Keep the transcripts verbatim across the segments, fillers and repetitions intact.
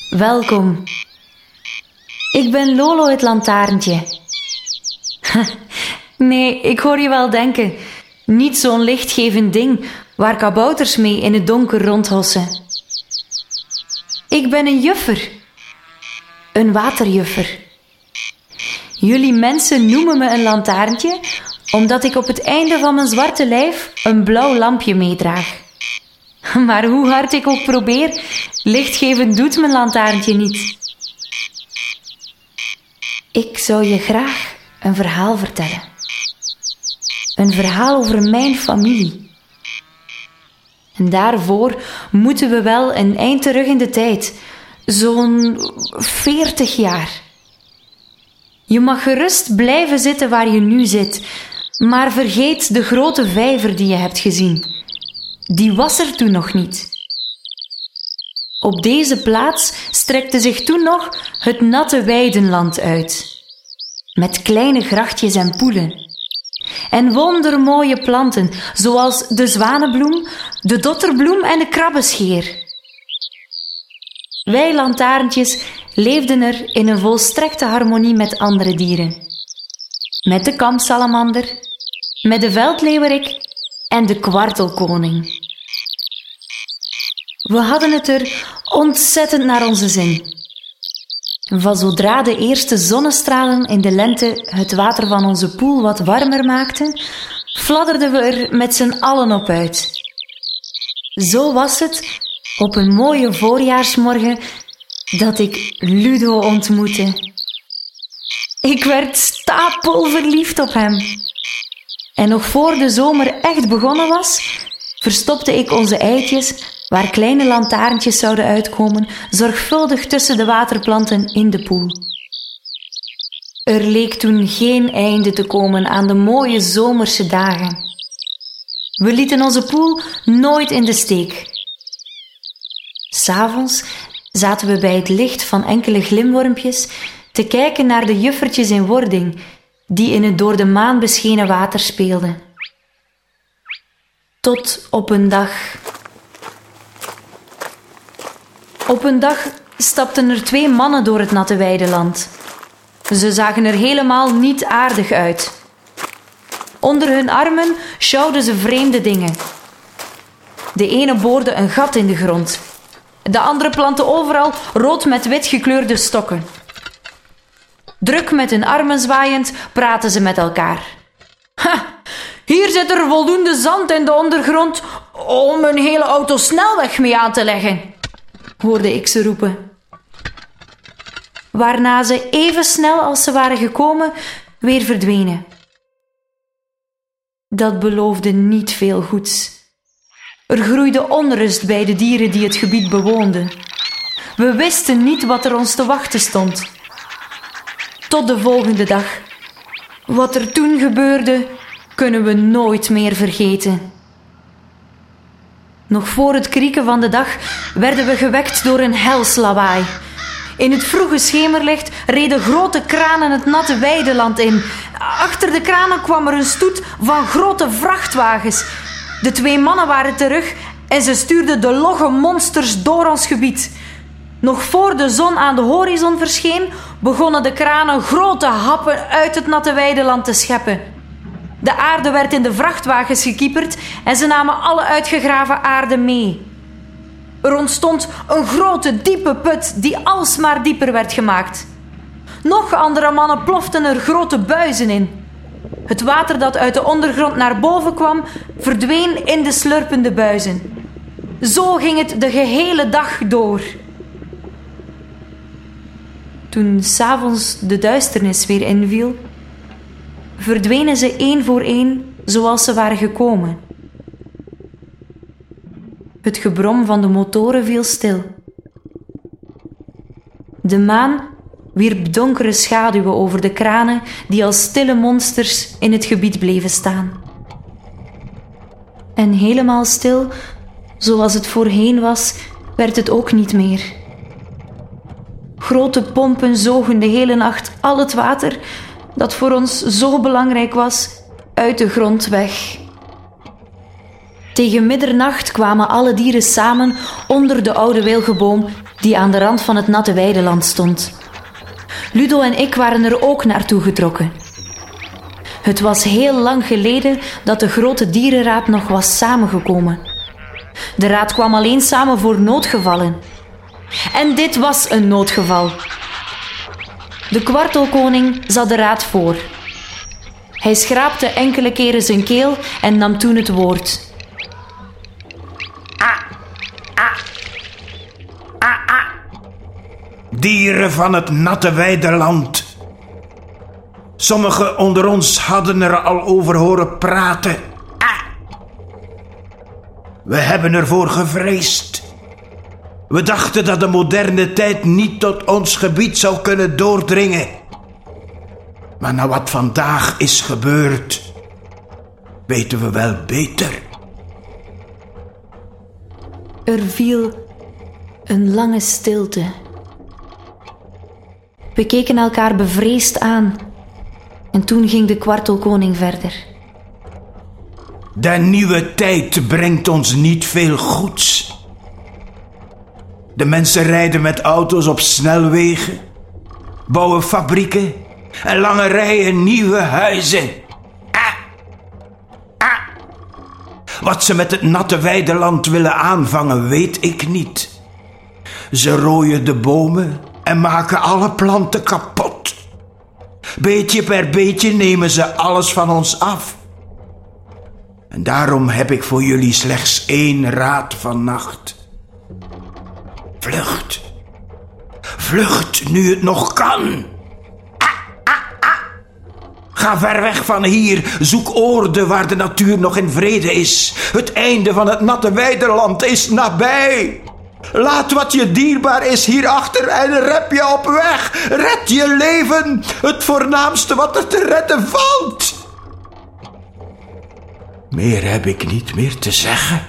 Welkom. Ik ben Lolo het lantaarntje. Nee, ik hoor je wel denken. Niet zo'n lichtgevend ding waar kabouters mee in het donker rondhossen. Ik ben een juffer. Een waterjuffer. Jullie mensen noemen me een lantaarntje omdat ik op het einde van mijn zwarte lijf een blauw lampje meedraag. Maar hoe hard ik ook probeer, lichtgevend doet mijn lantaarntje niet. Ik zou je graag een verhaal vertellen. Een verhaal over mijn familie. En daarvoor moeten we wel een eind terug in de tijd. Zo'n veertig jaar. Je mag gerust blijven zitten waar je nu zit. Maar vergeet de grote vijver die je hebt gezien. Die was er toen nog niet. Op deze plaats strekte zich toen nog het natte weidenland uit. Met kleine grachtjes en poelen. En wondermooie planten, zoals de zwanenbloem, de dotterbloem en de krabbescheer. Wij lantaarntjes leefden er in een volstrekte harmonie met andere dieren. Met de kampsalamander, met de veldleeuwerik en de kwartelkoning. We hadden het er ontzettend naar onze zin. Van zodra de eerste zonnestralen in de lente het water van onze poel wat warmer maakten, fladderden we er met z'n allen op uit. Zo was het op een mooie voorjaarsmorgen dat ik Ludo ontmoette. Ik werd stapelverliefd op hem. En nog voor de zomer echt begonnen was, verstopte ik onze eitjes, waar kleine lantaarntjes zouden uitkomen, zorgvuldig tussen de waterplanten in de poel. Er leek toen geen einde te komen aan de mooie zomerse dagen. We lieten onze poel nooit in de steek. 'S Avonds zaten we bij het licht van enkele glimwormpjes te kijken naar de juffertjes in wording, die in het door de maan beschenen water speelden. Tot op een dag... Op een dag stapten er twee mannen door het natte weideland. Ze zagen er helemaal niet aardig uit. Onder hun armen sjouwden ze vreemde dingen. De ene boorde een gat in de grond. De andere plantte overal rood met wit gekleurde stokken. Druk met hun armen zwaaiend praten ze met elkaar. Ha, hier zit er voldoende zand in de ondergrond om een hele auto snelweg mee aan te leggen, hoorde ik ze roepen. Waarna ze even snel als ze waren gekomen weer verdwenen. Dat beloofde niet veel goeds. Er groeide onrust bij de dieren die het gebied bewoonden. We wisten niet wat er ons te wachten stond. Tot de volgende dag. Wat er toen gebeurde, kunnen we nooit meer vergeten. Nog voor het krieken van de dag werden we gewekt door een hels lawaai. In het vroege schemerlicht reden grote kranen het natte weideland in. Achter de kranen kwam er een stoet van grote vrachtwagens. De twee mannen waren terug en ze stuurden de logge monsters door ons gebied. Nog voor de zon aan de horizon verscheen, begonnen de kranen grote happen uit het natte weideland te scheppen. De aarde werd in de vrachtwagens gekieperd en ze namen alle uitgegraven aarde mee. Er ontstond een grote, diepe put die alsmaar dieper werd gemaakt. Nog andere mannen ploften er grote buizen in. Het water dat uit de ondergrond naar boven kwam, verdween in de slurpende buizen. Zo ging het de gehele dag door. Toen 's avonds de duisternis weer inviel, verdwenen ze één voor één zoals ze waren gekomen. Het gebrom van de motoren viel stil. De maan wierp donkere schaduwen over de kranen die als stille monsters in het gebied bleven staan. En helemaal stil, zoals het voorheen was, werd het ook niet meer. Grote pompen zogen de hele nacht al het water dat voor ons zo belangrijk was, uit de grond weg. Tegen middernacht kwamen alle dieren samen onder de oude wilgenboom die aan de rand van het natte weideland stond. Ludo en ik waren er ook naartoe getrokken. Het was heel lang geleden dat de grote dierenraad nog was samengekomen. De raad kwam alleen samen voor noodgevallen. En dit was een noodgeval. De kwartelkoning zat de raad voor. Hij schraapte enkele keren zijn keel en nam toen het woord. Ah, ah, ah, ah. Dieren van het natte weideland. Sommigen onder ons hadden er al over horen praten. Ah. We hebben ervoor gevreesd. We dachten dat de moderne tijd niet tot ons gebied zou kunnen doordringen. Maar na wat vandaag is gebeurd, weten we wel beter. Er viel een lange stilte. We keken elkaar bevreesd aan. En toen ging de kwartelkoning verder. De nieuwe tijd brengt ons niet veel goeds. De mensen rijden met auto's op snelwegen, bouwen fabrieken en lange rijen nieuwe huizen. Ah. Ah. Wat ze met het natte weideland willen aanvangen, weet ik niet. Ze rooien de bomen en maken alle planten kapot. Beetje per beetje nemen ze alles van ons af. En daarom heb ik voor jullie slechts één raad vannacht. Vlucht. Vlucht nu het nog kan. Ah, ah, ah. Ga ver weg van hier. Zoek oorden waar de natuur nog in vrede is. Het einde van het natte weideland is nabij. Laat wat je dierbaar is hierachter en rep je op weg. Red je leven, het voornaamste wat er te redden valt. Meer heb ik niet meer te zeggen.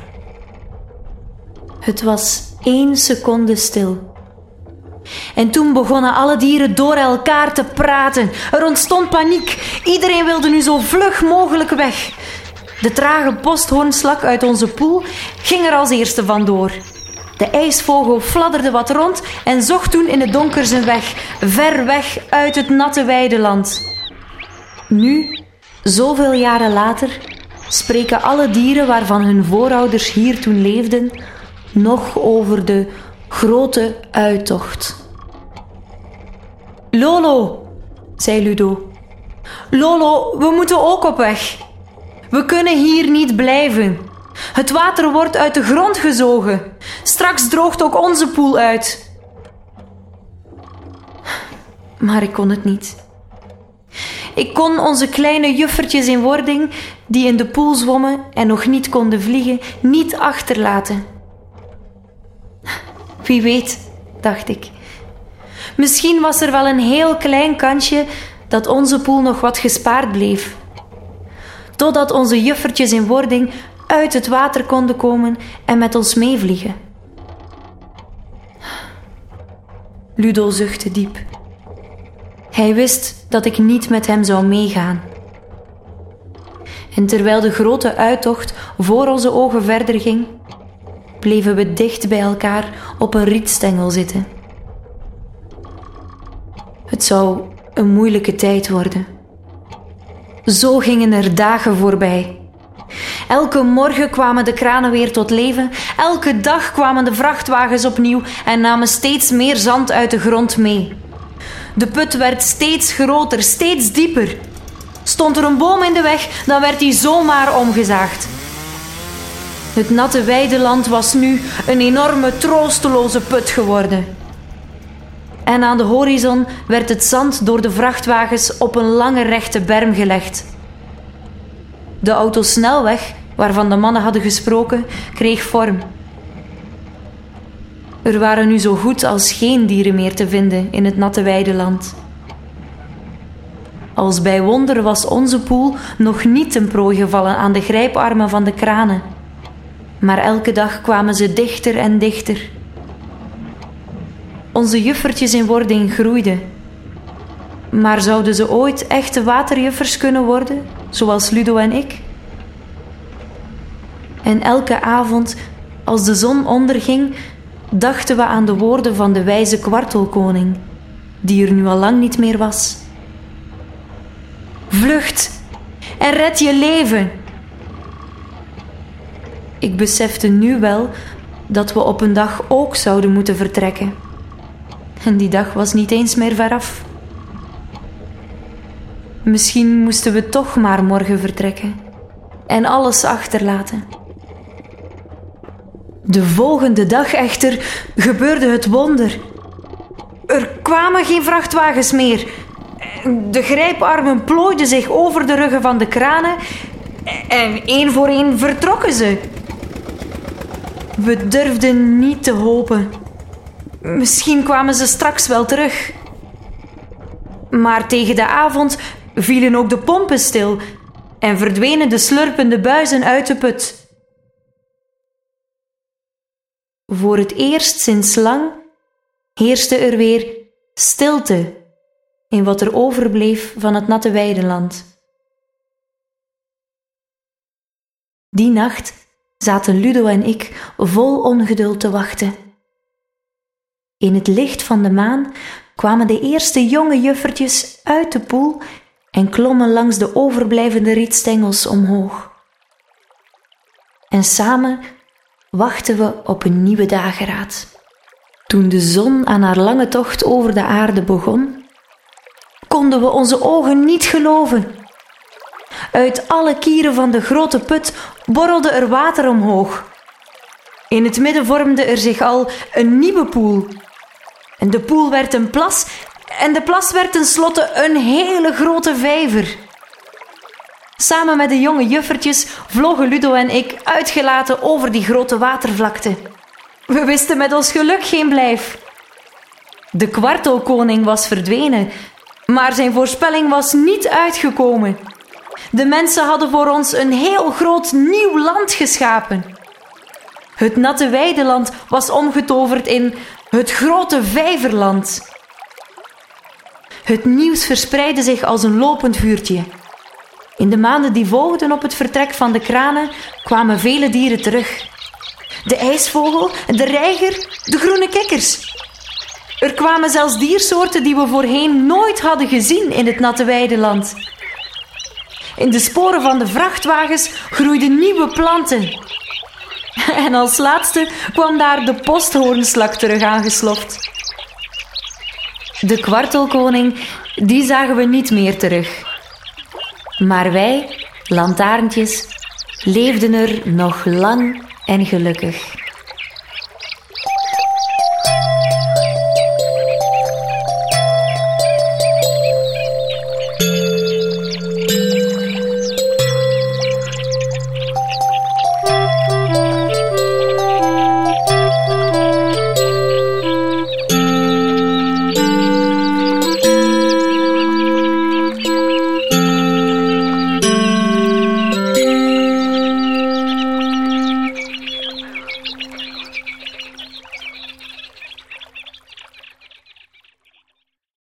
Het was één seconde stil. En toen begonnen alle dieren door elkaar te praten. Er ontstond paniek. Iedereen wilde nu zo vlug mogelijk weg. De trage posthoornslak uit onze poel ging er als eerste vandoor. De ijsvogel fladderde wat rond en zocht toen in het donker zijn weg, ver weg uit het natte weideland. Nu, zoveel jaren later, spreken alle dieren waarvan hun voorouders hier toen leefden, nog over de grote uittocht. Lolo, zei Ludo. Lolo, we moeten ook op weg. We kunnen hier niet blijven. Het water wordt uit de grond gezogen. Straks droogt ook onze poel uit. Maar ik kon het niet. Ik kon onze kleine juffertjes in wording, die in de poel zwommen en nog niet konden vliegen, niet achterlaten. Wie weet, dacht ik. Misschien was er wel een heel klein kansje dat onze poel nog wat gespaard bleef. Totdat onze juffertjes in wording uit het water konden komen en met ons meevliegen. Ludo zuchtte diep. Hij wist dat ik niet met hem zou meegaan. En terwijl de grote uittocht voor onze ogen verder ging, bleven we dicht bij elkaar op een rietstengel zitten. Het zou een moeilijke tijd worden. Zo gingen er dagen voorbij. Elke morgen kwamen de kranen weer tot leven. Elke dag kwamen de vrachtwagens opnieuw en namen steeds meer zand uit de grond mee. De put werd steeds groter, steeds dieper. Stond er een boom in de weg, dan werd die zomaar omgezaagd. Het natte weideland was nu een enorme, troosteloze put geworden. En aan de horizon werd het zand door de vrachtwagens op een lange rechte berm gelegd. De autosnelweg, waarvan de mannen hadden gesproken, kreeg vorm. Er waren nu zo goed als geen dieren meer te vinden in het natte weideland. Als bij wonder was onze poel nog niet ten prooi gevallen aan de grijparmen van de kranen. Maar elke dag kwamen ze dichter en dichter. Onze juffertjes in wording groeiden. Maar zouden ze ooit echte waterjuffers kunnen worden, zoals Ludo en ik? En elke avond, als de zon onderging, dachten we aan de woorden van de wijze kwartelkoning, die er nu al lang niet meer was. Vlucht en red je leven. Ik besefte nu wel dat we op een dag ook zouden moeten vertrekken. En die dag was niet eens meer veraf. Misschien moesten we toch maar morgen vertrekken en alles achterlaten. De volgende dag echter gebeurde het wonder. Er kwamen geen vrachtwagens meer. De grijparmen plooiden zich over de ruggen van de kranen en één voor één vertrokken ze. We durfden niet te hopen. Misschien kwamen ze straks wel terug. Maar tegen de avond vielen ook de pompen stil en verdwenen de slurpende buizen uit de put. Voor het eerst sinds lang heerste er weer stilte in wat er overbleef van het natte weideland. Die nacht zaten Ludo en ik vol ongeduld te wachten. In het licht van de maan kwamen de eerste jonge juffertjes uit de poel en klommen langs de overblijvende rietstengels omhoog. En samen wachten we op een nieuwe dageraad. Toen de zon aan haar lange tocht over de aarde begon, konden we onze ogen niet geloven. Uit alle kieren van de grote put borrelde er water omhoog. In het midden vormde er zich al een nieuwe poel. En de poel werd een plas en de plas werd tenslotte een hele grote vijver. Samen met de jonge juffertjes vlogen Ludo en ik uitgelaten over die grote watervlakte. We wisten met ons geluk geen blijf. De kwartelkoning was verdwenen, maar zijn voorspelling was niet uitgekomen. De mensen hadden voor ons een heel groot nieuw land geschapen. Het natte weideland was omgetoverd in het grote vijverland. Het nieuws verspreidde zich als een lopend vuurtje. In de maanden die volgden op het vertrek van de kranen kwamen vele dieren terug. De ijsvogel, de reiger, de groene kikkers. Er kwamen zelfs diersoorten die we voorheen nooit hadden gezien in het natte weideland. In de sporen van de vrachtwagens groeiden nieuwe planten. En als laatste kwam daar de posthoornslak terug aangesloft. De kwartelkoning, die zagen we niet meer terug. Maar wij, lantaarntjes, leefden er nog lang en gelukkig.